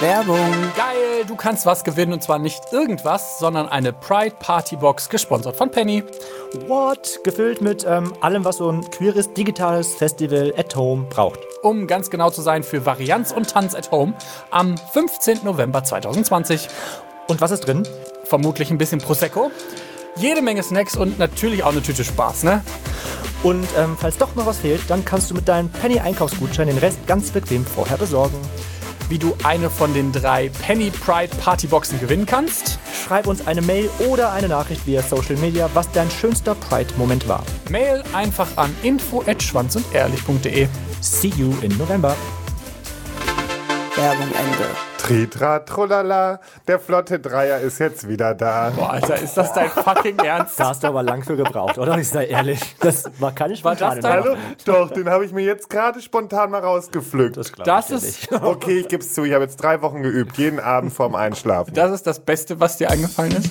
Werbung. Geil, du kannst was gewinnen und zwar nicht irgendwas, sondern eine Pride Party Box, gesponsert von Penny. What? Gefüllt mit allem, was so ein queeres, digitales Festival at home braucht. Um ganz genau zu sein, für Varianz und Tanz at Home am 15. November 2020. Und was ist drin? Vermutlich ein bisschen Prosecco, jede Menge Snacks und natürlich auch eine Tüte Spaß, ne? Und falls doch noch was fehlt, dann kannst du mit deinem Penny-Einkaufsgutschein den Rest ganz bequem vorher besorgen. Wie du eine von den 3 Penny Pride Party Boxen gewinnen kannst? Schreib uns eine Mail oder eine Nachricht via Social Media, was dein schönster Pride-Moment war. Mail einfach an info@schwanzundehrlich.de. See you in November. Werbung Ende. Tritra, trolala, der flotte Dreier ist jetzt wieder da. Boah, Alter, ist das dein fucking Ernst? Da hast du aber lang für gebraucht, oder? Ich sei ehrlich. Das war keine spontane dein- Hallo? Doch, den habe ich mir jetzt gerade spontan mal rausgepflückt. Das ist Okay, ich gebe es zu, ich habe jetzt 3 Wochen geübt, jeden Abend vorm Einschlafen. das Beste, was dir eingefallen ist?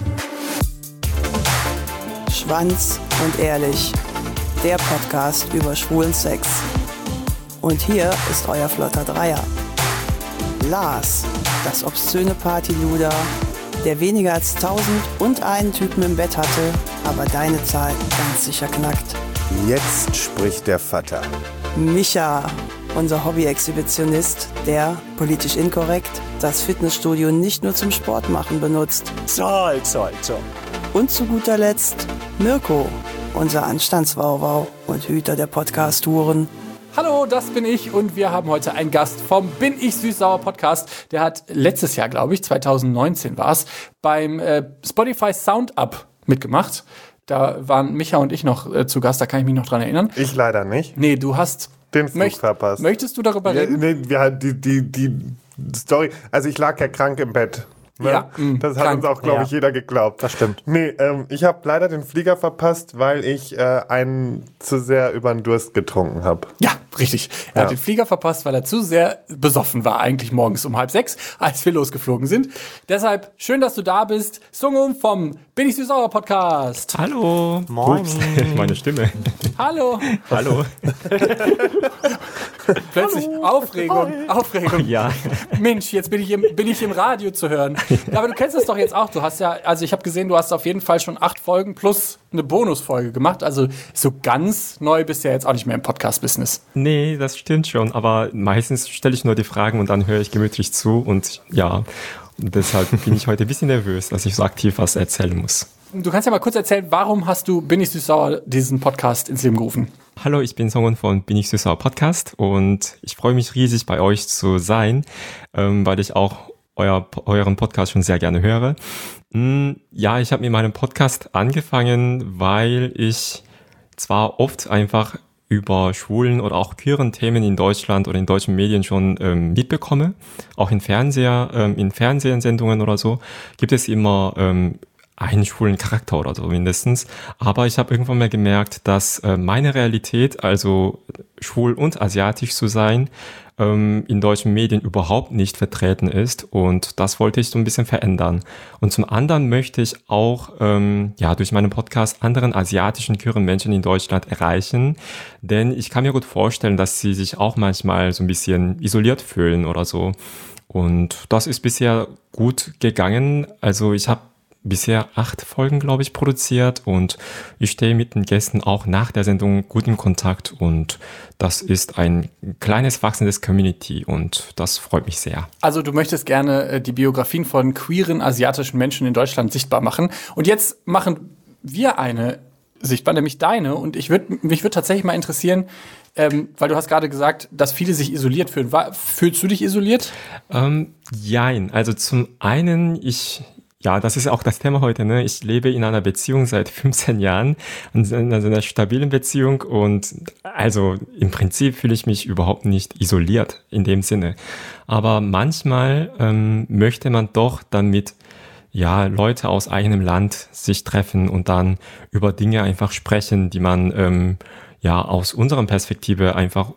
Schwanz und Ehrlich. Der Podcast über schwulen Sex. Und hier ist euer flotter Dreier. Lars, das obszöne Partyluder, der weniger als 1001 Typen im Bett hatte, aber deine Zahl ganz sicher knackt. Jetzt spricht der Vater. Micha, unser Hobby-Exhibitionist, der, politisch inkorrekt, das Fitnessstudio nicht nur zum Sportmachen benutzt. Zoll. Und zu guter Letzt Mirko, unser Anstandswauwau und Hüter der Podcast-Touren. Hallo, das bin ich und wir haben heute einen Gast vom Bin ich Süß-Sauer Podcast. Der hat letztes Jahr, glaube ich, 2019 war es, beim Spotify Sound Up mitgemacht. Da waren Micha und ich noch zu Gast, da kann ich mich noch dran erinnern. Ich leider nicht. Nee, du hast Den Flug verpasst. Möchtest du darüber Ja, reden? nee, die Story, also ich lag ja krank im Bett. Ne? Ja, das hat krank. uns auch, glaube ich, jeder geglaubt. Das stimmt. Nee, ich habe leider den Flieger verpasst, weil ich einen zu sehr über den Durst getrunken habe. Ja, richtig. Er hat den Flieger verpasst, weil er zu sehr besoffen war, eigentlich morgens um 5:30, als wir losgeflogen sind. Deshalb, schön, dass du da bist. Sungum vom Bin ich Süß-Sauer Podcast. Hallo. Moin. Ups, meine Stimme. Hallo. Hallo. Plötzlich Aufregung. Ja. Mensch, jetzt bin ich im Radio zu hören. Ja, aber du kennst es doch jetzt auch. Du hast ja, also ich habe gesehen, du hast auf jeden Fall schon 8 Folgen plus eine Bonusfolge gemacht. Also so ganz neu bist du ja jetzt auch nicht mehr im Podcast-Business. Nee, das stimmt schon. Aber meistens stelle ich nur die Fragen und dann höre ich gemütlich zu. Und ja, deshalb bin ich heute ein bisschen nervös, dass ich so aktiv was erzählen muss. Du kannst ja mal kurz erzählen, warum hast du Bin ich Süß-Sauer diesen Podcast ins Leben gerufen? Hallo, ich bin Songun von Bin ich Süß-Sauer Podcast und ich freue mich riesig, bei euch zu sein, weil ich auch euren Podcast schon sehr gerne höre. Ja, ich habe mit meinem Podcast angefangen, weil ich zwar oft einfach über schwulen oder auch queeren Themen in Deutschland oder in deutschen Medien schon mitbekomme, auch in Fernsehsendungen oder so, gibt es immer einen schwulen Charakter oder so mindestens. Aber ich habe irgendwann mal gemerkt, dass meine Realität, also schwul und asiatisch zu sein, in deutschen Medien überhaupt nicht vertreten ist. Und das wollte ich so ein bisschen verändern. Und zum anderen möchte ich auch durch meinen Podcast anderen asiatischen queeren Menschen in Deutschland erreichen. Denn ich kann mir gut vorstellen, dass sie sich auch manchmal so ein bisschen isoliert fühlen oder so. Und das ist bisher gut gegangen. Also ich habe bisher 8 Folgen, glaube ich, produziert und ich stehe mit den Gästen auch nach der Sendung gut in Kontakt und das ist ein kleines, wachsendes Community und das freut mich sehr. Also du möchtest gerne die Biografien von queeren asiatischen Menschen in Deutschland sichtbar machen und jetzt machen wir eine sichtbar, nämlich deine und mich würde tatsächlich mal interessieren, weil du hast gerade gesagt, dass viele sich isoliert fühlen. Fühlst du dich isoliert? Jein, also zum einen, ja, das ist auch das Thema heute, ne? Ich lebe in einer Beziehung seit 15 Jahren, in einer stabilen Beziehung und also im Prinzip fühle ich mich überhaupt nicht isoliert in dem Sinne. Aber manchmal möchte man doch damit Leute aus eigenem Land sich treffen und dann über Dinge einfach sprechen, die man aus unserer Perspektive einfach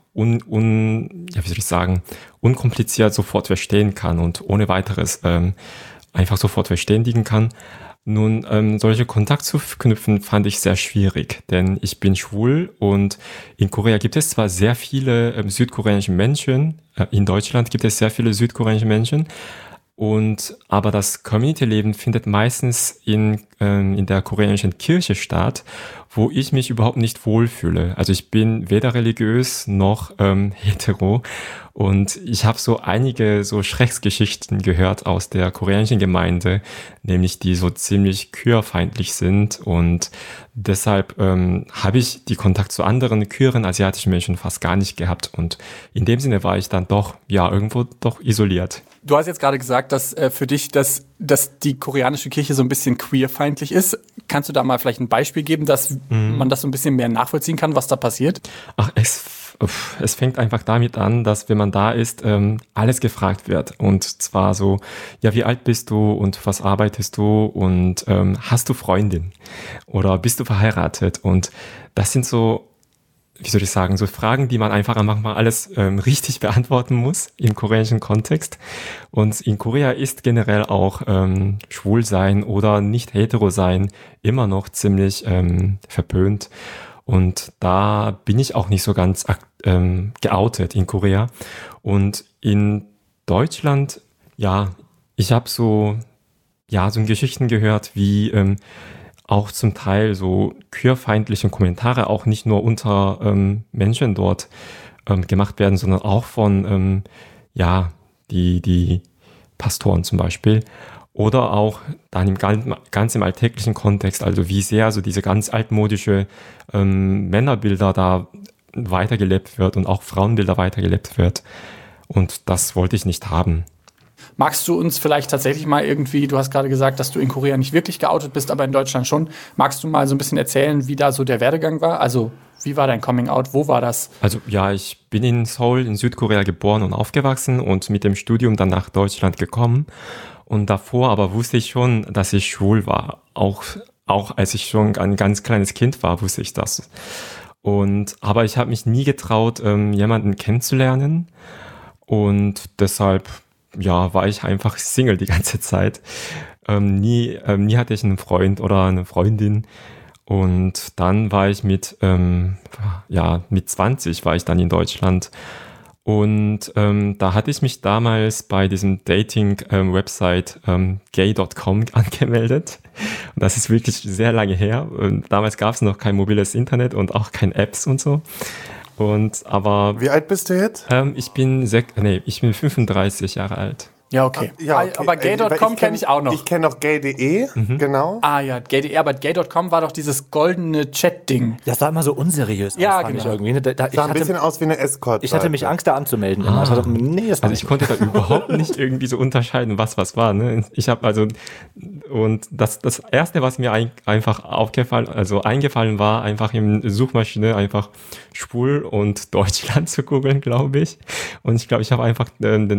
unkompliziert sofort verstehen kann und ohne weiteres einfach sofort verständigen kann. Nun, solche Kontakt zu knüpfen fand ich sehr schwierig, denn ich bin schwul und in Korea gibt es zwar sehr viele südkoreanische Menschen, in Deutschland gibt es sehr viele südkoreanische Menschen, aber das Community-Leben findet meistens in der koreanischen Kirche statt, wo ich mich überhaupt nicht wohlfühle. Also ich bin weder religiös noch hetero und ich habe so einige so Schrecksgeschichten gehört aus der koreanischen Gemeinde, nämlich die so ziemlich queerfeindlich sind und deshalb habe ich die Kontakt zu anderen queeren asiatischen Menschen fast gar nicht gehabt und in dem Sinne war ich dann doch, ja, irgendwo doch isoliert. Du hast jetzt gerade gesagt, dass für dich dass die koreanische Kirche so ein bisschen queerfeindlich ist. Kannst du da mal vielleicht ein Beispiel geben, dass man das so ein bisschen mehr nachvollziehen kann, was da passiert? Ach, es fängt einfach damit an, dass wenn man da ist, alles gefragt wird. Und zwar so, ja, wie alt bist du und was arbeitest du und hast du Freundin oder bist du verheiratet? Und das sind so, wie soll ich sagen, so Fragen, die man einfach manchmal alles richtig beantworten muss im koreanischen Kontext. Und in Korea ist generell auch schwul sein oder nicht hetero sein immer noch ziemlich verpönt. Und da bin ich auch nicht so ganz geoutet in Korea. Und in Deutschland, ja, ich habe so Geschichten gehört, wie auch zum Teil so queerfeindliche Kommentare auch nicht nur unter Menschen dort gemacht werden, sondern auch von die Pastoren zum Beispiel. Oder auch dann ganz im alltäglichen Kontext, also wie sehr so diese ganz altmodische Männerbilder da weitergelebt wird und auch Frauenbilder weitergelebt wird. Und das wollte ich nicht haben. Magst du uns vielleicht tatsächlich mal irgendwie, du hast gerade gesagt, dass du in Korea nicht wirklich geoutet bist, aber in Deutschland schon. Magst du mal so ein bisschen erzählen, wie da so der Werdegang war? Also wie war dein Coming Out? Wo war das? Also ja, ich bin in Seoul in Südkorea geboren und aufgewachsen und mit dem Studium dann nach Deutschland gekommen. Und davor aber wusste ich schon, dass ich schwul war. Auch als ich schon ein ganz kleines Kind war, wusste ich das. Aber ich habe mich nie getraut, jemanden kennenzulernen. Und deshalb war ich einfach Single die ganze Zeit. Nie hatte ich einen Freund oder eine Freundin. Und dann war ich mit 20 war ich dann in Deutschland. Und da hatte ich mich damals bei diesem Dating-Website gay.com angemeldet. Und das ist wirklich sehr lange her. Und damals gab es noch kein mobiles Internet und auch keine Apps und so. Wie alt bist du jetzt? Ich bin 35 Jahre alt. Ja, okay. Okay. Aber gay.com kenne ich auch noch. Ich kenne noch gay.de, genau. Ah ja, gay.de, aber gay.com war doch dieses goldene Chat-Ding. Das sah immer so unseriös Ja, aus, fand genau. ich irgendwie. Ne? Sah ein bisschen aus wie eine Escort. Ich hatte mich Angst, da anzumelden. Immer. Das Also ich konnte da überhaupt nicht irgendwie so unterscheiden, was war. Ne? Ich habe und das Erste, was mir einfach eingefallen war, einfach in Suchmaschine einfach schwul und Deutschland zu googeln, glaube ich. Und ich glaube, ich habe einfach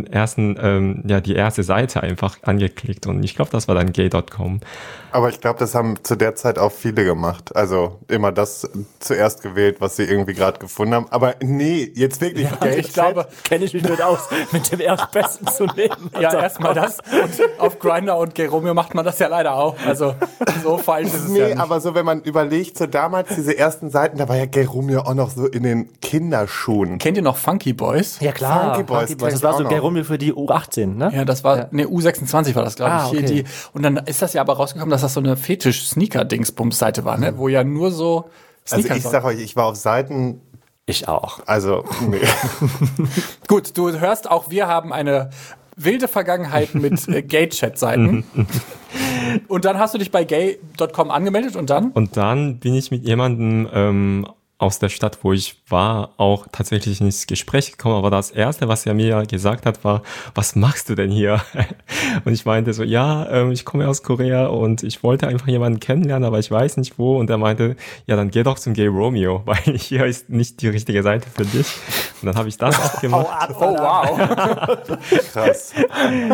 die erste Seite einfach angeklickt und ich glaube, das war dann gay.com. Aber ich glaube, das haben zu der Zeit auch viele gemacht. Also immer das zuerst gewählt, was sie irgendwie gerade gefunden haben. Aber nee, jetzt wirklich. Ja, ich glaube, kenne ich mich nicht aus, mit dem Erstbesten zu nehmen. Ja, erstmal das. Und auf Grindr und Gay Romeo macht man das ja leider auch. Also so falsch ist es ja nicht. Aber so, wenn man überlegt, so damals diese ersten Seiten, da war ja Gay Romeo auch noch so in den Kinderschuhen. Kennt ihr noch Funky Boys? Ja klar, Funky Boys Das war so Gay Romeo für die U18, ne? Ja, das war, U26 war das, glaube ich. Okay. Hier und dann ist das ja aber rausgekommen, dass das so eine Fetisch-Sneaker-Dingsbums-Seite war, ne? Wo ja nur so Also ich sag euch, ich war auf Seiten, Ich auch. also nee. Gut, du hörst auch, wir haben eine wilde Vergangenheit mit Gay-Chat-Seiten. Und dann hast du dich bei gay.com angemeldet und dann? Und dann bin ich mit jemandem aus der Stadt, wo ich war, auch tatsächlich ins Gespräch gekommen. Aber das Erste, was er mir gesagt hat, war, was machst du denn hier? Und ich meinte so, ich komme aus Korea und ich wollte einfach jemanden kennenlernen, aber ich weiß nicht wo. Und er meinte, ja, dann geh doch zum Gay Romeo, weil hier ist nicht die richtige Seite für dich. Und dann habe ich das auch gemacht. Oh, wow. Krass.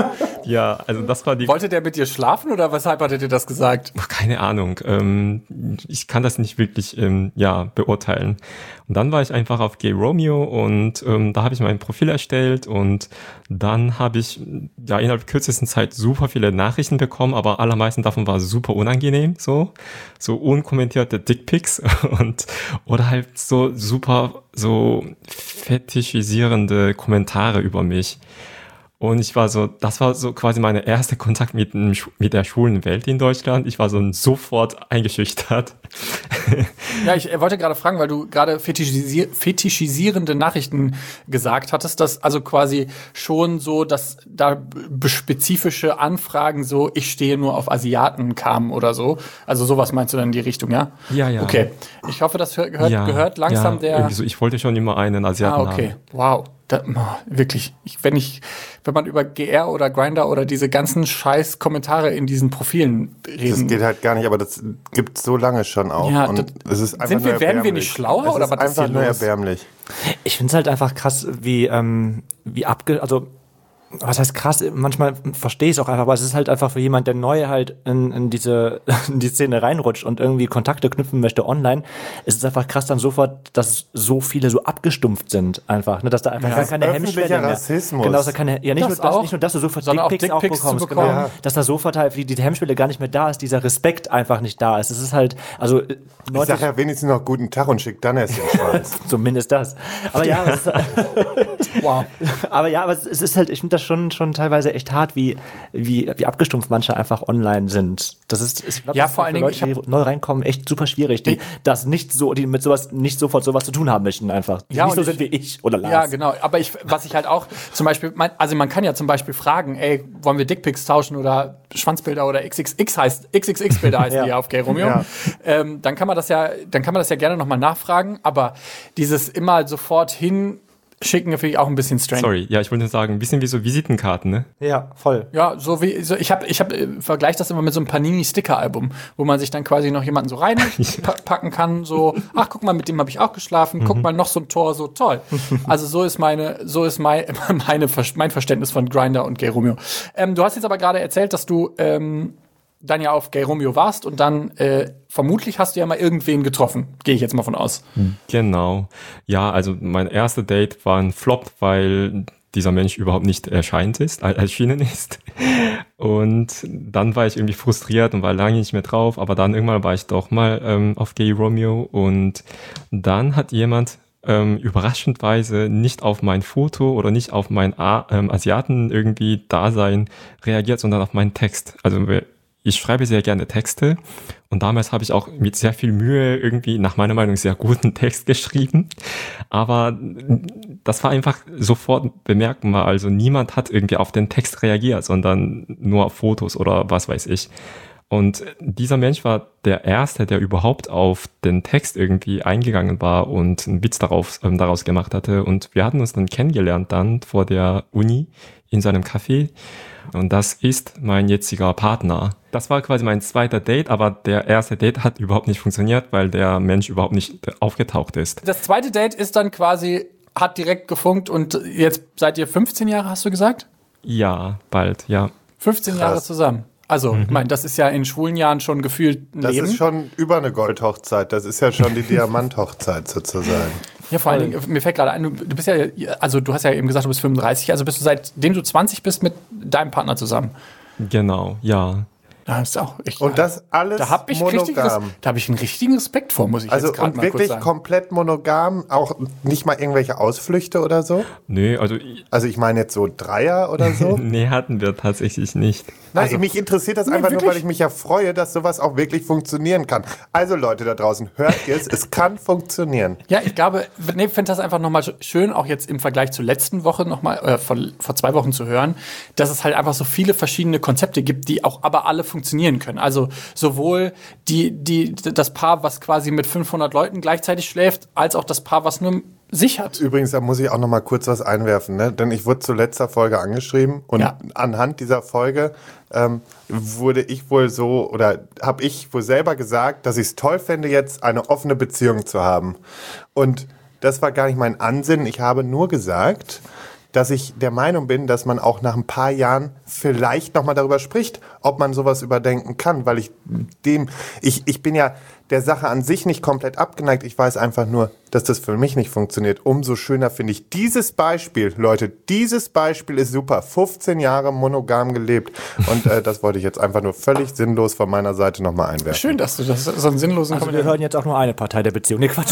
Ja, also das war die... Wollte der mit dir schlafen oder weshalb hattet ihr das gesagt? Keine Ahnung. Ich kann das nicht wirklich beurteilen. Und dann war ich einfach auf Gay Romeo und da habe ich mein Profil erstellt und dann habe ich innerhalb kürzesten Zeit super viele Nachrichten bekommen, aber allermeisten davon war super unangenehm, so unkommentierte Dickpics oder halt so super so fetischisierende Kommentare über mich. Und das war so quasi mein erster Kontakt mit der schwulen Welt in Deutschland. Ich war sofort eingeschüchtert. Ja, ich wollte gerade fragen, weil du gerade fetischisierende Nachrichten gesagt hattest, dass also quasi schon so, dass da spezifische Anfragen so, ich stehe nur auf Asiaten kamen oder so. Also sowas meinst du dann in die Richtung, ja? Ja. Okay. Ich hoffe, das gehört langsam der... Irgendwie so, ich wollte schon immer einen Asiaten haben. Okay. Wow. Wirklich, wenn man über GR oder Grindr oder diese ganzen scheiß Kommentare in diesen Profilen reden. Das geht halt gar nicht, aber das gibt es so lange schon auch. Ja, und es ist einfach werden wir nicht schlauer oder was ist hier los? Einfach nur erbärmlich. Ich finde es halt einfach krass, also was heißt krass, manchmal verstehe ich es auch einfach, aber es ist halt einfach für jemand, der neu halt in die Szene reinrutscht und irgendwie Kontakte knüpfen möchte online, ist es einfach krass dann sofort, dass so viele so abgestumpft sind einfach, ne, dass da einfach gar keine Hemmschwelle mehr. Rassismus. Genau, dass da keine, ja nicht nur, dass du sofort Dickpics auch bekommst, genau, ja. Dass da sofort halt die Hemmschwelle gar nicht mehr da ist, dieser Respekt einfach nicht da ist. Es ist halt, also ich sag ja wenigstens noch guten Tag und schick dann erst den Schwanz. Zumindest das. Aber ja, wow. Aber es ist halt, ich finde das schon teilweise echt hart, wie abgestumpft manche einfach online sind. Das ist, ich glaube, vor allen Dingen, Leute, die neu reinkommen, echt super schwierig, die mit sowas nicht sofort sowas zu tun haben möchten einfach. Die nicht so sind wie ich oder Lars. Ja, genau. Aber was ich halt auch zum Beispiel, man kann ja zum Beispiel fragen, ey, wollen wir Dickpics tauschen oder Schwanzbilder oder XXX-Bilder heißen die ja auf Gay Romeo. Ja. Dann kann man das ja gerne nochmal nachfragen, aber dieses immer sofort hinschicken finde ich auch ein bisschen strange. Sorry, ja, ich wollte nur sagen, ein bisschen wie so Visitenkarten, ne? Ja, voll. Ja, ich vergleiche das immer mit so einem Panini-Sticker-Album, wo man sich dann quasi noch jemanden so reinpacken kann, so, ach, guck mal, mit dem habe ich auch geschlafen, guck mal, noch so ein Tor, so toll. Also so ist mein Verständnis von Grindr und Gay Romeo. Du hast jetzt aber gerade erzählt, dass du dann ja auf Gay Romeo warst und dann vermutlich hast du ja mal irgendwen getroffen. Gehe ich jetzt mal von aus. Genau. Ja, also mein erster Date war ein Flop, weil dieser Mensch überhaupt nicht erschienen ist. Und dann war ich irgendwie frustriert und war lange nicht mehr drauf, aber dann irgendwann war ich doch mal auf Gay Romeo und dann hat jemand überraschendweise nicht auf mein Foto oder nicht auf mein Asiaten irgendwie Dasein reagiert, sondern auf meinen Text. Also ich schreibe sehr gerne Texte und damals habe ich auch mit sehr viel Mühe irgendwie nach meiner Meinung sehr guten Text geschrieben, aber das war einfach sofort bemerkbar, also niemand hat irgendwie auf den Text reagiert, sondern nur auf Fotos oder was weiß ich. Und dieser Mensch war der Erste, der überhaupt auf den Text irgendwie eingegangen war und einen Witz daraus gemacht hatte. Und wir hatten uns dann kennengelernt dann vor der Uni in seinem Café. Und das ist mein jetziger Partner. Das war quasi mein zweiter Date, aber der erste Date hat überhaupt nicht funktioniert, weil der Mensch überhaupt nicht aufgetaucht ist. Das zweite Date ist dann quasi, hat direkt gefunkt und jetzt seid ihr 15 Jahre, hast du gesagt? Ja, bald, ja. 15 Jahre zusammen. Also, ich meine, das ist ja in schwulen Jahren schon gefühlt ein Leben. Das ist schon über eine Goldhochzeit. Das ist ja schon die Diamanthochzeit sozusagen. Ja, vor allen Dingen, mir fällt gerade ein, du bist ja, also du hast ja eben gesagt, du bist 35, also bist du seitdem du 20 bist mit deinem Partner zusammen. Genau, ja. Das ist auch echt, und das alles monogam. Da habe ich einen richtigen Respekt vor, muss ich jetzt gerade mal kurz sagen. Also wirklich komplett monogam, auch nicht mal irgendwelche Ausflüchte oder so? Nee, also ich meine jetzt so Dreier oder so? Nee, hatten wir tatsächlich nicht. Nein, also, mich interessiert das einfach nur, weil ich mich ja freue, dass sowas auch wirklich funktionieren kann. Also Leute da draußen, hört ihr es kann funktionieren. Ja, ich glaube, ich finde das einfach nochmal schön, auch jetzt im Vergleich zur letzten Woche nochmal, vor 2 Wochen zu hören, dass es halt einfach so viele verschiedene Konzepte gibt, die auch aber alle funktionieren können. Also sowohl das Paar, was quasi mit 500 Leuten gleichzeitig schläft, als auch das Paar, was nur sich hat. Übrigens, da muss ich auch noch mal kurz was einwerfen, ne? Denn ich wurde zu letzter Folge angeschrieben und anhand dieser Folge wurde ich wohl so oder habe ich wohl selber gesagt, dass ich es toll fände, jetzt eine offene Beziehung zu haben. Und das war gar nicht mein Ansinnen. Ich habe nur gesagt, dass ich der Meinung bin, dass man auch nach ein paar Jahren vielleicht nochmal darüber spricht, ob man sowas überdenken kann, weil ich bin ja der Sache an sich nicht komplett abgeneigt. Ich weiß einfach nur, dass das für mich nicht funktioniert. Umso schöner finde ich dieses Beispiel. Leute, dieses Beispiel ist super. 15 Jahre monogam gelebt. Und das wollte ich jetzt einfach nur völlig sinnlos von meiner Seite nochmal einwerfen. Schön, dass du das so einen sinnlosen Also wir hören jetzt auch nur eine Partei der Beziehung. Nee, Quatsch.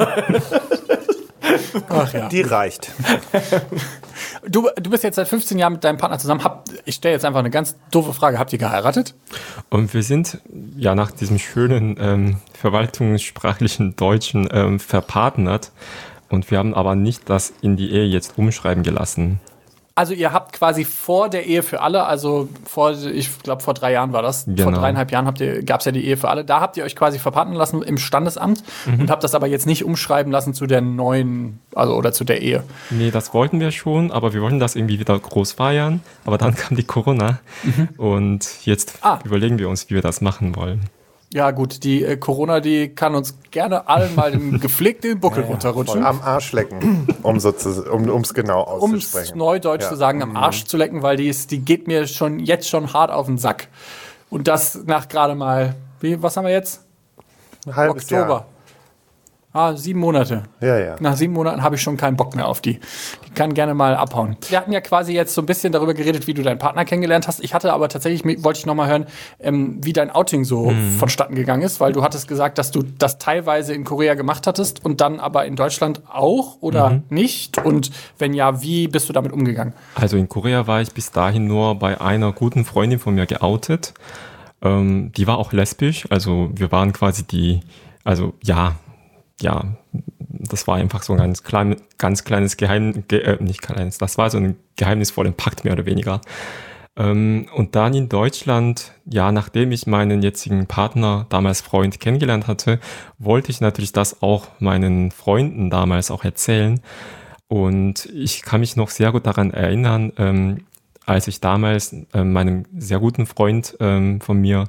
Ach ja. Die reicht. Du bist jetzt seit 15 Jahren mit deinem Partner zusammen. Ich stelle jetzt einfach eine ganz doofe Frage. Habt ihr geheiratet? Und wir sind ja nach diesem schönen verwaltungssprachlichen Deutschen verpartnert. Und wir haben aber nicht das in die Ehe jetzt umschreiben gelassen. Also ihr habt quasi vor der Ehe für alle, also ich glaube vor 3 Jahren war das, genau. Vor 3,5 Jahren gab es ja die Ehe für alle, da habt ihr euch quasi verpartnern lassen im Standesamt und habt das aber jetzt nicht umschreiben lassen zu der neuen, also oder zu der Ehe. Nee, das wollten wir schon, aber wir wollten das irgendwie wieder groß feiern, aber dann kam die Corona und jetzt überlegen wir uns, wie wir das machen wollen. Ja gut, die Corona, die kann uns gerne allen mal den gepflegten Buckel runterrutschen. Am Arsch lecken, um es genau auszusprechen. Um Neudeutsch zu sagen, am Arsch zu lecken, weil die geht mir jetzt schon hart auf den Sack. Und das nach gerade mal, was haben wir jetzt? Halbes Oktober. Jahr. 7 Monate. Ja. Nach 7 Monaten habe ich schon keinen Bock mehr auf die. Die kann gerne mal abhauen. Wir hatten ja quasi jetzt so ein bisschen darüber geredet, wie du deinen Partner kennengelernt hast. Ich hatte aber tatsächlich, wollte ich noch mal hören, wie dein Outing so vonstatten gegangen ist, weil du hattest gesagt, dass du das teilweise in Korea gemacht hattest und dann aber in Deutschland auch oder nicht? Und wenn ja, wie bist du damit umgegangen? Also in Korea war ich bis dahin nur bei einer guten Freundin von mir geoutet. Die war auch lesbisch, also wir waren quasi das war einfach so ein ganz kleines Geheimnis, nicht kleines, das war so ein geheimnisvoller Pakt mehr oder weniger. Und dann in Deutschland, ja, nachdem ich meinen jetzigen Partner, damals Freund, kennengelernt hatte, wollte ich natürlich das auch meinen Freunden damals auch erzählen. Und ich kann mich noch sehr gut daran erinnern, als ich damals meinem sehr guten Freund von mir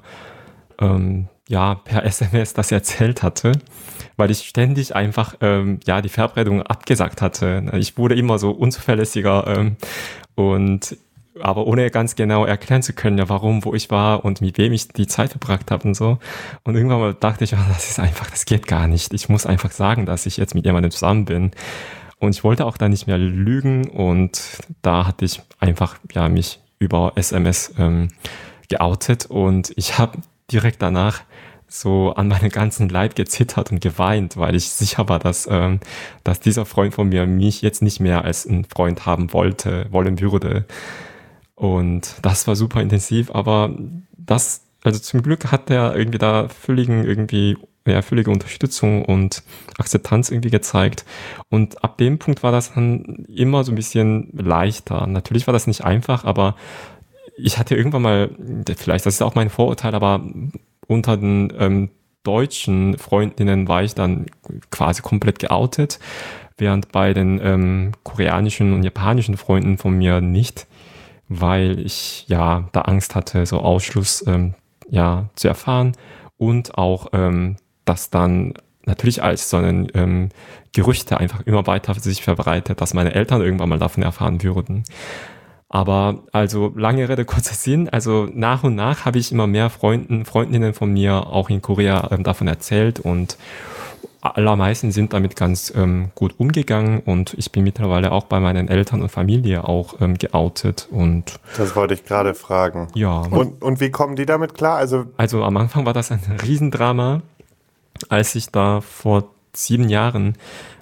per SMS das erzählt hatte, weil ich ständig einfach die Verabredung abgesagt hatte. Ich wurde immer so unzuverlässiger aber ohne ganz genau erklären zu können, ja, warum, wo ich war und mit wem ich die Zeit verbracht habe und so. Und irgendwann mal dachte ich, das geht gar nicht. Ich muss einfach sagen, dass ich jetzt mit jemandem zusammen bin. Und ich wollte auch da nicht mehr lügen und da hatte ich einfach mich über SMS geoutet und ich habe direkt danach so an meinen ganzen Leib gezittert und geweint, weil ich sicher war, dass dieser Freund von mir mich jetzt nicht mehr als einen Freund haben wollen würde. Und das war super intensiv, aber also zum Glück hat er irgendwie da völlige Unterstützung und Akzeptanz irgendwie gezeigt. Und ab dem Punkt war das dann immer so ein bisschen leichter. Natürlich war das nicht einfach, ich hatte irgendwann mal, vielleicht das ist auch mein Vorurteil, aber unter den deutschen Freundinnen war ich dann quasi komplett geoutet, während bei den koreanischen und japanischen Freunden von mir nicht, weil ich da Angst hatte, so Ausschluss zu erfahren und auch das dann natürlich als so ein Gerüchte einfach immer weiter sich verbreitet, dass meine Eltern irgendwann mal davon erfahren würden. Aber also lange Rede, kurzer Sinn, also nach und nach habe ich immer mehr Freundinnen von mir auch in Korea davon erzählt und allermeisten sind damit ganz gut umgegangen und ich bin mittlerweile auch bei meinen Eltern und Familie auch geoutet und das wollte ich gerade fragen. Ja. Und wie kommen die damit klar? Also am Anfang war das ein Riesendrama, als ich da vor 7 Jahren,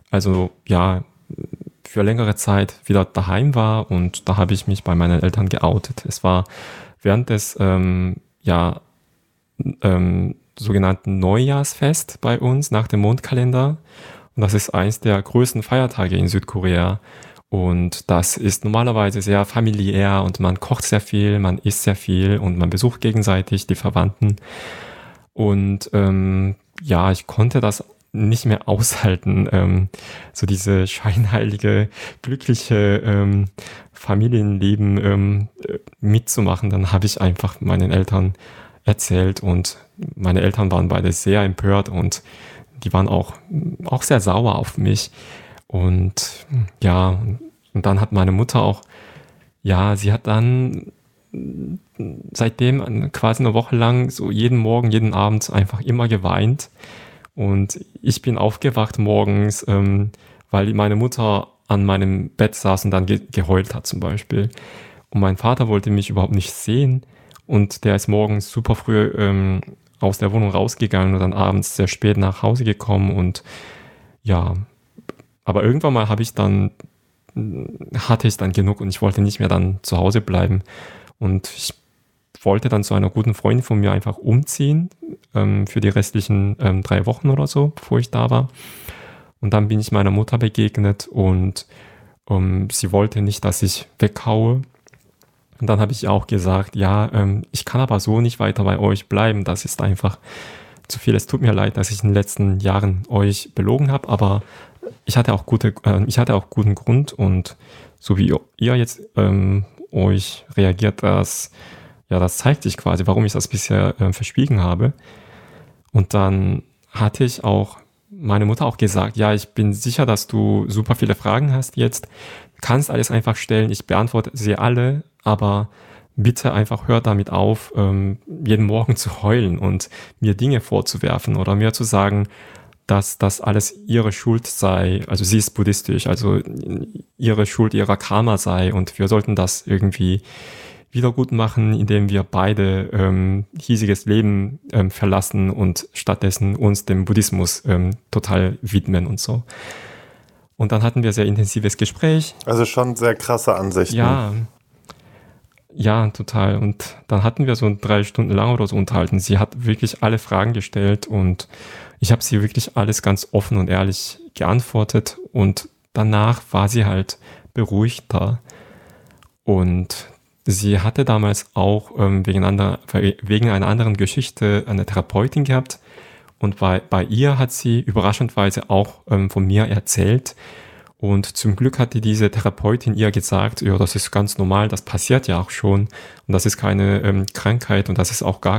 für längere Zeit wieder daheim war und da habe ich mich bei meinen Eltern geoutet. Es war während des sogenannten Neujahrsfest bei uns nach dem Mondkalender und das ist eins der größten Feiertage in Südkorea und das ist normalerweise sehr familiär und man kocht sehr viel, man isst sehr viel und man besucht gegenseitig die Verwandten und ich konnte das nicht mehr aushalten, so diese scheinheilige, glückliche Familienleben mitzumachen. Dann habe ich einfach meinen Eltern erzählt und meine Eltern waren beide sehr empört und die waren auch sehr sauer auf mich. Und Und dann hat meine Mutter auch, sie hat dann seitdem quasi eine Woche lang so jeden Morgen, jeden Abend einfach immer geweint. Und ich bin aufgewacht morgens, weil meine Mutter an meinem Bett saß und dann geheult hat zum Beispiel. Und mein Vater wollte mich überhaupt nicht sehen. Und der ist morgens super früh aus der Wohnung rausgegangen und dann abends sehr spät nach Hause gekommen. Und aber irgendwann mal hatte ich dann genug und ich wollte nicht mehr dann zu Hause bleiben. Und ich wollte dann zu einer guten Freundin von mir einfach umziehen für die restlichen 3 Wochen oder so, bevor ich da war. Und dann bin ich meiner Mutter begegnet und sie wollte nicht, dass ich weghaue. Und dann habe ich auch gesagt, ich kann aber so nicht weiter bei euch bleiben. Das ist einfach zu viel. Es tut mir leid, dass ich in den letzten Jahren euch belogen habe, aber ich hatte auch guten Grund und so wie ihr jetzt euch reagiert, das zeigt sich quasi, warum ich das bisher verschwiegen habe. Und dann hatte ich auch meine Mutter auch gesagt, ich bin sicher, dass du super viele Fragen hast jetzt. Du kannst alles einfach stellen, ich beantworte sie alle, aber bitte einfach hör damit auf, jeden Morgen zu heulen und mir Dinge vorzuwerfen oder mir zu sagen, dass das alles ihre Schuld sei, also sie ist buddhistisch, also ihre Schuld, ihrer Karma sei und wir sollten das irgendwie wieder gut machen, indem wir beide hiesiges Leben verlassen und stattdessen uns dem Buddhismus total widmen und so. Und dann hatten wir sehr intensives Gespräch. Also schon sehr krasse Ansichten. Ja, total. Und dann hatten wir so 3 Stunden lang oder so unterhalten. Sie hat wirklich alle Fragen gestellt und ich habe sie wirklich alles ganz offen und ehrlich geantwortet. Und danach war sie halt beruhigter. Und sie hatte damals auch wegen einer anderen Geschichte eine Therapeutin gehabt. Und bei ihr hat sie überraschendweise auch von mir erzählt. Und zum Glück hatte diese Therapeutin ihr gesagt, das ist ganz normal, das passiert ja auch schon. Und das ist keine Krankheit und das ist auch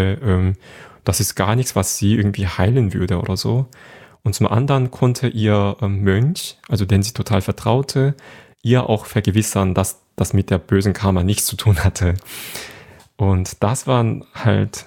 das ist gar nichts, was sie irgendwie heilen würde oder so. Und zum anderen konnte ihr Mönch, also den sie total vertraute, ihr auch vergewissern, dass das mit der bösen Karma nichts zu tun hatte. Und das waren halt,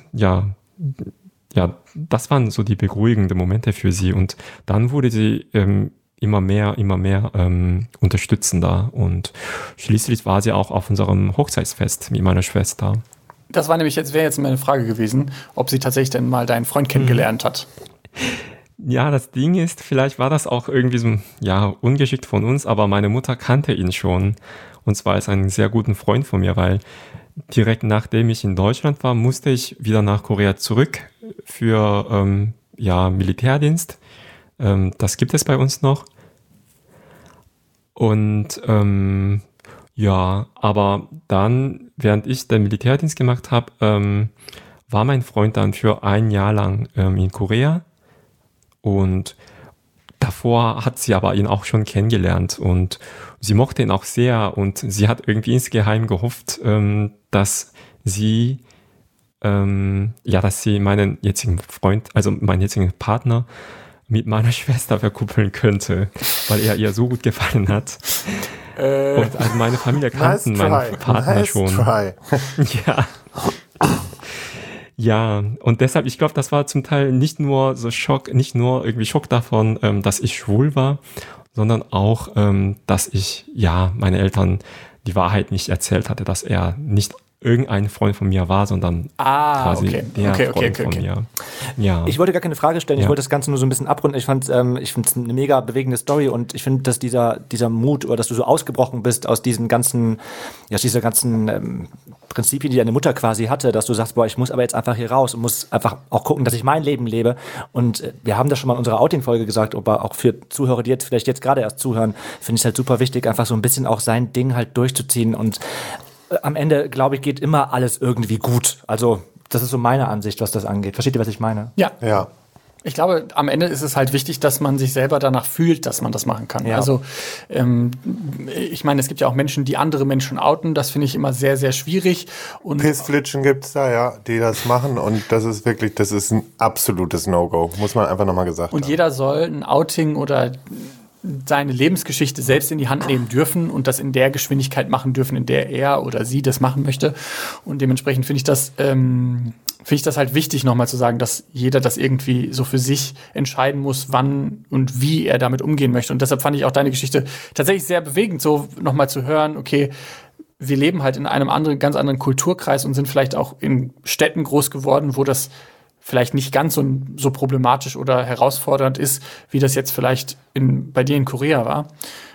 das waren so die beruhigenden Momente für sie. Und dann wurde sie immer mehr unterstützender. Und schließlich war sie auch auf unserem Hochzeitsfest mit meiner Schwester. Das wäre jetzt meine Frage gewesen, ob sie tatsächlich denn mal deinen Freund kennengelernt hat. Ja, das Ding ist, vielleicht war das auch irgendwie so, ungeschickt von uns, aber meine Mutter kannte ihn schon. Und zwar als einen sehr guten Freund von mir, weil direkt nachdem ich in Deutschland war, musste ich wieder nach Korea zurück für Militärdienst. Das gibt es bei uns noch. Und aber dann, während ich den Militärdienst gemacht habe, war mein Freund dann für 1 Jahr lang in Korea. Und davor hat sie aber ihn auch schon kennengelernt und sie mochte ihn auch sehr und sie hat irgendwie insgeheim gehofft, dass sie meinen jetzigen Freund, also meinen jetzigen Partner mit meiner Schwester verkuppeln könnte, weil er ihr so gut gefallen hat. Und also meine Familie kannten meinen Partner schon. Ja, und deshalb, ich glaube, das war zum Teil nicht nur irgendwie Schock davon, dass ich schwul war, sondern auch, dass ich, meine Eltern die Wahrheit nicht erzählt hatte, dass er nicht irgendein Freund von mir war, sondern quasi der Freund von mir. Ja. Ich wollte gar keine Frage stellen, ich wollte das Ganze nur so ein bisschen abrunden. Ich finde es eine mega bewegende Story und ich finde, dass dieser Mut oder dass du so ausgebrochen bist aus dieser ganzen Prinzipien, die deine Mutter quasi hatte, dass du sagst, ich muss aber jetzt einfach hier raus und muss einfach auch gucken, dass ich mein Leben lebe. Und wir haben das schon mal in unserer Outing-Folge gesagt, aber auch für Zuhörer, die jetzt vielleicht gerade erst zuhören, finde ich es halt super wichtig, einfach so ein bisschen auch sein Ding halt durchzuziehen und am Ende, glaube ich, geht immer alles irgendwie gut. Also, das ist so meine Ansicht, was das angeht. Versteht ihr, was ich meine? Ja. Ich glaube, am Ende ist es halt wichtig, dass man sich selber danach fühlt, dass man das machen kann. Ja. Also, ich meine, es gibt ja auch Menschen, die andere Menschen outen. Das finde ich immer sehr, sehr schwierig. Und Pissflitschen gibt es da, die das machen. Und das ist ein absolutes No-Go. Muss man einfach nochmal gesagt haben. Und jeder soll ein Outing oder seine Lebensgeschichte selbst in die Hand nehmen dürfen und das in der Geschwindigkeit machen dürfen, in der er oder sie das machen möchte. Und dementsprechend finde ich das halt wichtig, nochmal zu sagen, dass jeder das irgendwie so für sich entscheiden muss, wann und wie er damit umgehen möchte. Und deshalb fand ich auch deine Geschichte tatsächlich sehr bewegend, so nochmal zu hören, okay, wir leben halt in einem ganz anderen Kulturkreis und sind vielleicht auch in Städten groß geworden, wo das vielleicht nicht ganz so problematisch oder herausfordernd ist, wie das jetzt vielleicht bei dir in Korea war.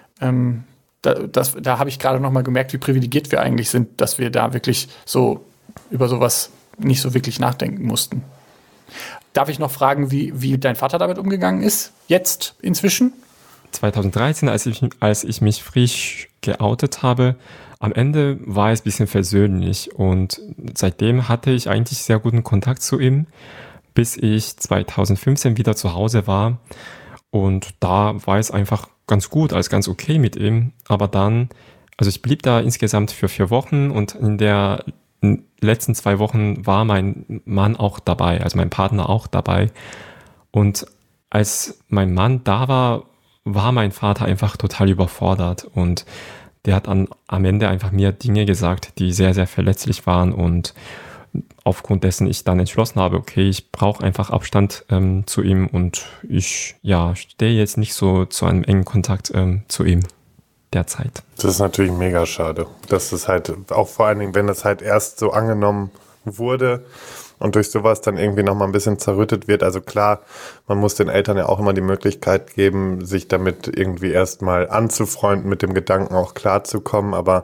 Da habe ich gerade noch mal gemerkt, wie privilegiert wir eigentlich sind, dass wir da wirklich so über sowas nicht so wirklich nachdenken mussten. Darf ich noch fragen, wie dein Vater damit umgegangen ist, jetzt inzwischen? 2013, als ich mich frisch geoutet habe, am Ende war es ein bisschen versöhnlich und seitdem hatte ich eigentlich sehr guten Kontakt zu ihm, bis ich 2015 wieder zu Hause war und da war es einfach ganz gut, alles ganz okay mit ihm, aber dann, also ich blieb da insgesamt für 4 Wochen und in der letzten 2 Wochen war mein Mann auch dabei, also mein Partner auch dabei und als mein Mann da war mein Vater einfach total überfordert und der hat am Ende einfach mir Dinge gesagt, die sehr, sehr verletzlich waren und aufgrund dessen ich dann entschlossen habe, okay, ich brauche einfach Abstand zu ihm und ich stehe jetzt nicht so zu einem engen Kontakt zu ihm derzeit. Das ist natürlich mega schade. Das ist halt auch vor allen Dingen, wenn das halt erst so angenommen wurde und durch sowas dann irgendwie nochmal ein bisschen zerrüttet wird. Also klar, man muss den Eltern ja auch immer die Möglichkeit geben, sich damit irgendwie erstmal anzufreunden, mit dem Gedanken auch klarzukommen. Aber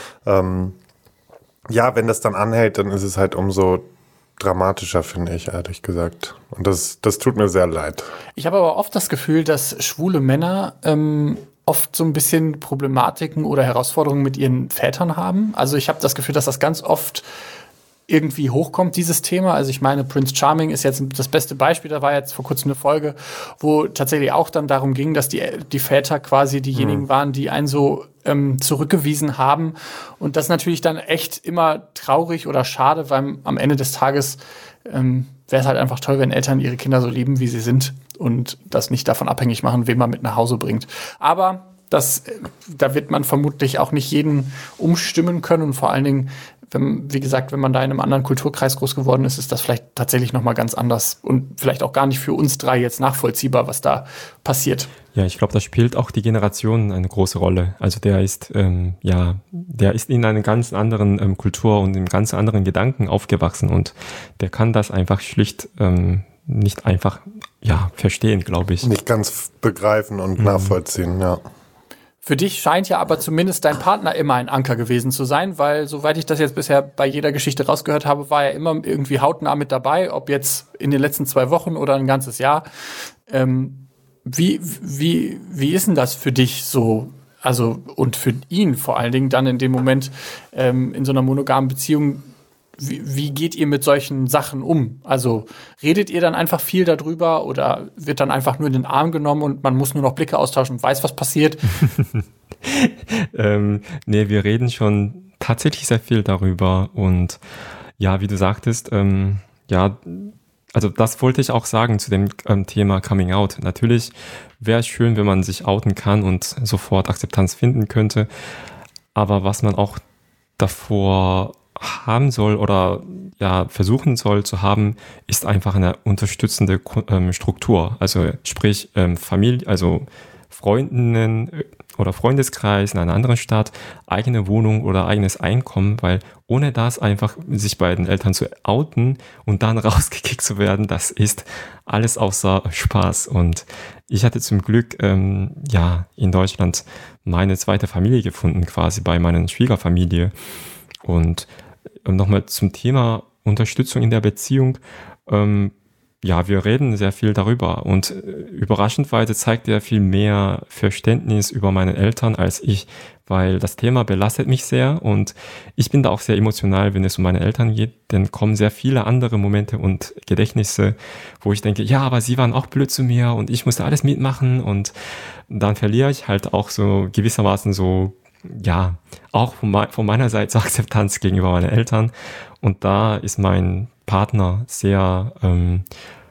wenn das dann anhält, dann ist es halt umso dramatischer, finde ich, ehrlich gesagt. Und das tut mir sehr leid. Ich habe aber oft das Gefühl, dass schwule Männer oft so ein bisschen Problematiken oder Herausforderungen mit ihren Vätern haben. Also ich habe das Gefühl, dass das ganz oft irgendwie hochkommt, dieses Thema. Also ich meine, Prince Charming ist jetzt das beste Beispiel. Da war jetzt vor kurzem eine Folge, wo tatsächlich auch dann darum ging, dass die Väter quasi diejenigen waren, die einen so zurückgewiesen haben. Und das ist natürlich dann echt immer traurig oder schade, weil am Ende des Tages wäre es halt einfach toll, wenn Eltern ihre Kinder so lieben, wie sie sind und das nicht davon abhängig machen, wen man mit nach Hause bringt. Aber da wird man vermutlich auch nicht jeden umstimmen können und vor allen Dingen, wenn man da in einem anderen Kulturkreis groß geworden ist, ist das vielleicht tatsächlich nochmal ganz anders und vielleicht auch gar nicht für uns 3 jetzt nachvollziehbar, was da passiert. Ja, ich glaube, da spielt auch die Generation eine große Rolle. Also der ist in einer ganz anderen Kultur und in ganz anderen Gedanken aufgewachsen und der kann das einfach schlicht nicht einfach verstehen, glaube ich. Nicht ganz begreifen und nachvollziehen, ja. Für dich scheint ja aber zumindest dein Partner immer ein Anker gewesen zu sein, weil soweit ich das jetzt bisher bei jeder Geschichte rausgehört habe, war er immer irgendwie hautnah mit dabei, ob jetzt in den letzten 2 Wochen oder ein ganzes Jahr. Wie ist denn das für dich so? Also und für ihn vor allen Dingen dann in dem Moment in so einer monogamen Beziehung. Wie geht ihr mit solchen Sachen um? Also redet ihr dann einfach viel darüber oder wird dann einfach nur in den Arm genommen und man muss nur noch Blicke austauschen und weiß, was passiert? Nee, wir reden schon tatsächlich sehr viel darüber und ja, wie du sagtest, also das wollte ich auch sagen zu dem Thema Coming Out. Natürlich wäre es schön, wenn man sich outen kann und sofort Akzeptanz finden könnte, aber was man auch davor haben soll oder versuchen soll zu haben, ist einfach eine unterstützende Struktur. Also sprich Familie, also Freundinnen oder Freundeskreis in einer anderen Stadt, eigene Wohnung oder eigenes Einkommen, weil ohne das einfach sich bei den Eltern zu outen und dann rausgekickt zu werden, das ist alles außer Spaß. Und ich hatte zum Glück in Deutschland meine zweite Familie gefunden, quasi bei meiner Schwiegerfamilie. Und nochmal zum Thema Unterstützung in der Beziehung. Wir reden sehr viel darüber und überraschendweise zeigt er viel mehr Verständnis über meine Eltern als ich, weil das Thema belastet mich sehr und ich bin da auch sehr emotional, wenn es um meine Eltern geht, denn kommen sehr viele andere Momente und Gedächtnisse, wo ich denke, ja, aber sie waren auch blöd zu mir und ich musste alles mitmachen und dann verliere ich halt auch so gewissermaßen so auch von meiner Seite so Akzeptanz gegenüber meinen Eltern. Und da ist mein Partner sehr,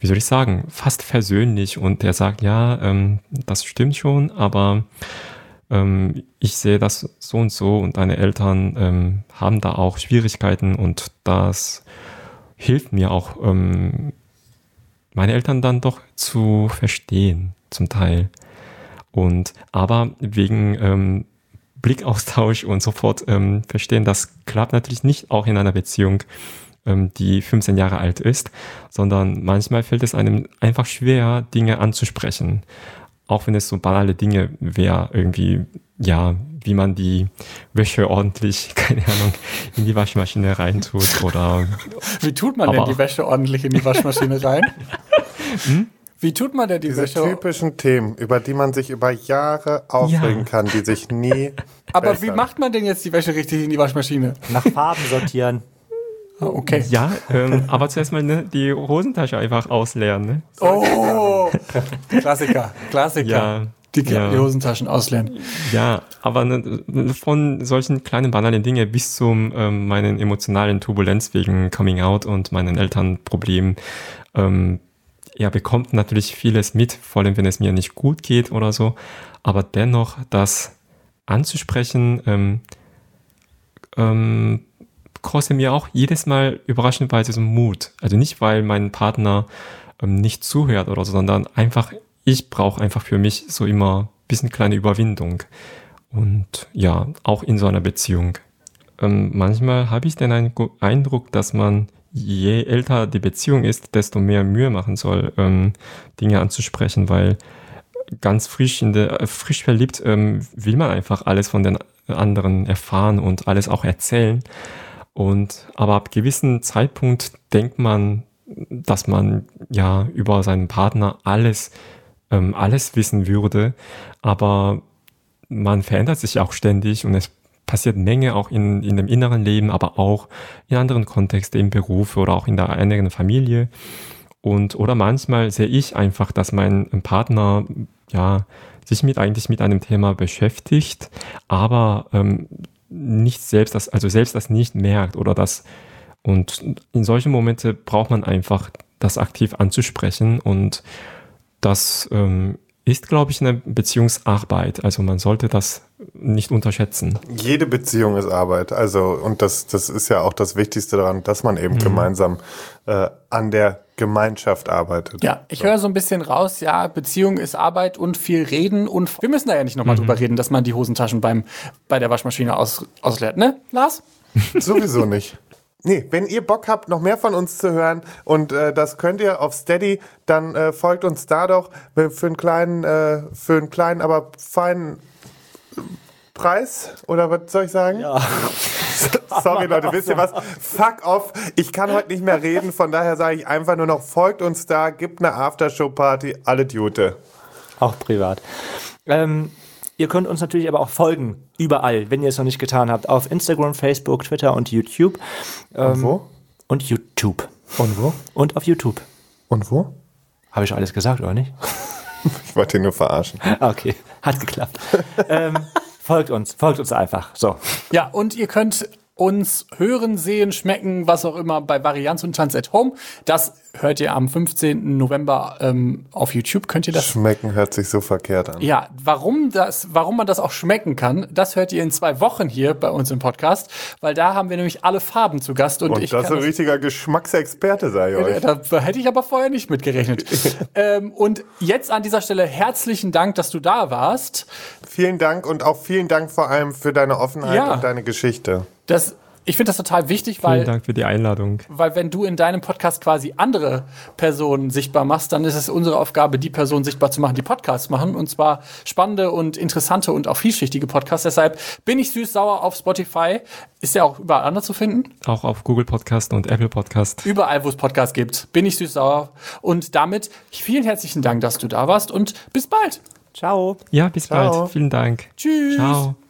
wie soll ich sagen, fast versöhnlich und er sagt, ja, das stimmt schon, aber ich sehe das so und deine Eltern haben da auch Schwierigkeiten und das hilft mir auch, meine Eltern dann doch zu verstehen, zum Teil. Aber wegen Blickaustausch und sofort verstehen, das klappt natürlich nicht auch in einer Beziehung, die 15 Jahre alt ist, sondern manchmal fällt es einem einfach schwer, Dinge anzusprechen. Auch wenn es so banale Dinge wäre, irgendwie, ja, wie man die Wäsche ordentlich, keine Ahnung, in die Waschmaschine reintut oder... Wie tut man denn die Wäsche ordentlich in die Waschmaschine rein? Wie tut man denn diese typischen Themen, über die man sich über Jahre aufregen kann, die sich nie Aber bessern. Wie macht man denn jetzt die Wäsche richtig in die Waschmaschine? Nach Farben sortieren. Okay. Ja, aber zuerst mal die Hosentasche einfach ausleeren. Ne? Oh, Klassiker. Ja, Die Hosentaschen ausleeren. Ja, aber von solchen kleinen banalen Dingen bis zu meinen emotionalen Turbulenz wegen Coming Out und meinen Elternproblemen, er bekommt natürlich vieles mit, vor allem wenn es mir nicht gut geht oder so, aber dennoch das anzusprechen, kostet mir auch jedes Mal überraschenderweise so Mut. Also nicht, weil mein Partner nicht zuhört oder so, sondern einfach, ich brauche einfach für mich so immer ein bisschen kleine Überwindung. Und ja, auch in so einer Beziehung. Manchmal habe ich den Eindruck, dass man, je älter die Beziehung ist, desto mehr Mühe machen soll, Dinge anzusprechen, weil ganz frisch verliebt will man einfach alles von den anderen erfahren und alles auch erzählen. Aber ab gewissen Zeitpunkt denkt man, dass man ja über seinen Partner alles wissen würde, aber man verändert sich auch ständig und es passiert Menge auch in dem inneren Leben, aber auch in anderen Kontexten, im Beruf oder auch in der eigenen Familie. Oder manchmal sehe ich einfach, dass mein Partner sich mit einem Thema beschäftigt, aber selbst das nicht merkt oder das. Und in solchen Momenten braucht man einfach, das aktiv anzusprechen und das ist, glaube ich, eine Beziehungsarbeit. Also man sollte das nicht unterschätzen. Jede Beziehung ist Arbeit. Also, und das ist ja auch das Wichtigste daran, dass man eben gemeinsam an der Gemeinschaft arbeitet. Ja, ich höre so ein bisschen raus, ja, Beziehung ist Arbeit und viel reden und wir müssen da ja nicht nochmal drüber reden, dass man die Hosentaschen bei der Waschmaschine ausleert, ne, Lars? Sowieso nicht. Nee, wenn ihr Bock habt, noch mehr von uns zu hören und das könnt ihr auf Steady, dann folgt uns da doch für einen kleinen, aber feinen Preis, oder was soll ich sagen? Ja. Sorry Leute, wisst ihr was? Fuck off, ich kann heute nicht mehr reden, von daher sage ich einfach nur noch, folgt uns da, gibt eine Aftershow-Party, alle Jute. Auch privat. Ihr könnt uns natürlich aber auch folgen, überall, wenn ihr es noch nicht getan habt, auf Instagram, Facebook, Twitter und YouTube. Und wo? Und YouTube. Und wo? Und auf YouTube. Und wo? Habe ich alles gesagt, oder nicht? Ich wollte ihn nur verarschen. Okay, hat geklappt. Folgt uns einfach. So. Ja, und ihr könnt uns hören, sehen, schmecken, was auch immer bei Varianz und Tanz at Home. Das hört ihr am 15. November auf YouTube. Könnt ihr das? Schmecken hört sich so verkehrt an. Ja, warum man das auch schmecken kann, das hört ihr in 2 Wochen hier bei uns im Podcast, weil da haben wir nämlich alle Farben zu Gast. Und ich das ein richtiger Geschmacksexperte sei euch. Da hätte ich aber vorher nicht mitgerechnet. Und jetzt an dieser Stelle herzlichen Dank, dass du da warst. Vielen Dank und auch vielen Dank vor allem für deine Offenheit und deine Geschichte. Ich finde das total wichtig, weil... Vielen Dank für die Einladung. Weil wenn du in deinem Podcast quasi andere Personen sichtbar machst, dann ist es unsere Aufgabe, die Personen sichtbar zu machen, die Podcasts machen. Und zwar spannende und interessante und auch vielschichtige Podcasts. Deshalb bin ich süß-sauer auf Spotify. Ist ja auch überall anders zu finden. Auch auf Google Podcast und Apple Podcast. Überall, wo es Podcasts gibt, bin ich süß-sauer. Und damit vielen herzlichen Dank, dass du da warst und bis bald. Ciao. Ja, bis bald. Vielen Dank. Tschüss. Ciao.